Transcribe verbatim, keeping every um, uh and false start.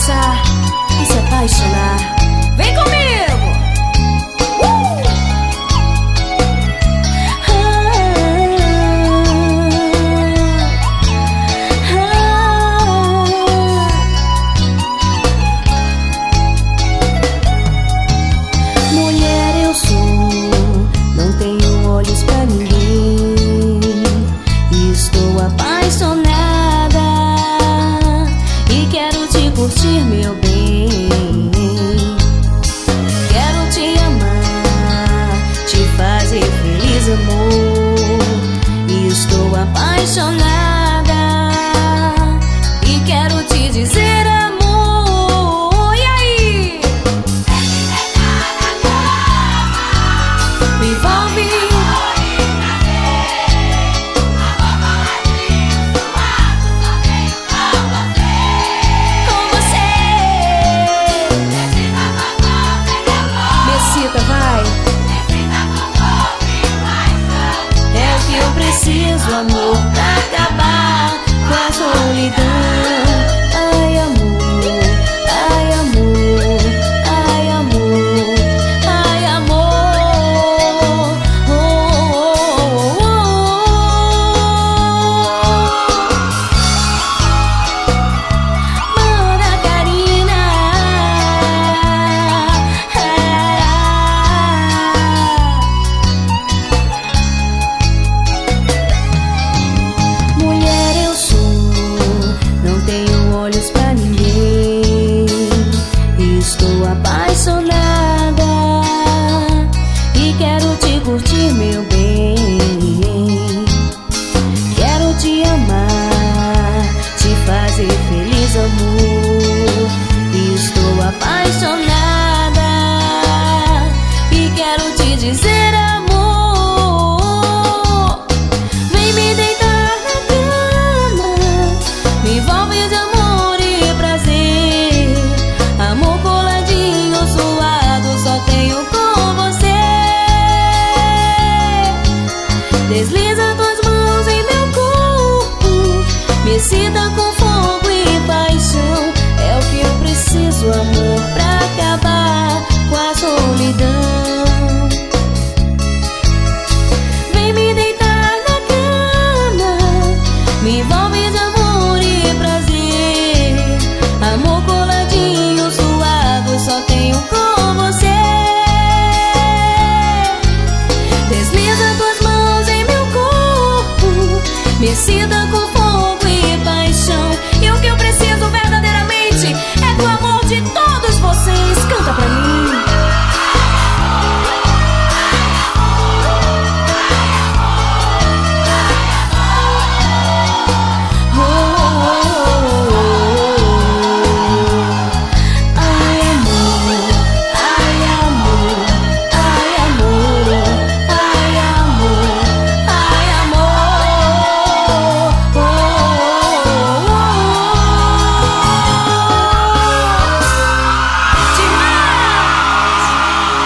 dançar e se apaixonar. Vem comigo! Uh! Mulher eu sou, não tenho olhos pra ninguém. Estou apaixonada e quero te curtir, meu bem. Quero te amar, te fazer feliz, amor. Estou apaixonada e quero te dizer, amor. E aí? Me envolve. Preciso, amor, pra acabar com a solidão. Ai, amor, ai, amor, ai, amor, ai, amor. Oh, oh, oh, oh. Manda Karina. Olhos pra ninguém. Estou apaixonada e quero te curtir, meu bem. Quero te amar, te fazer feliz, amor. Estou apaixonada e quero te dizer, amor. Vem me deitar na cama, me envolve de amor. Desliza tuas mãos em meu corpo, me excita com fogo e paixão. É o que eu preciso, amor, pra acabar com a solidão.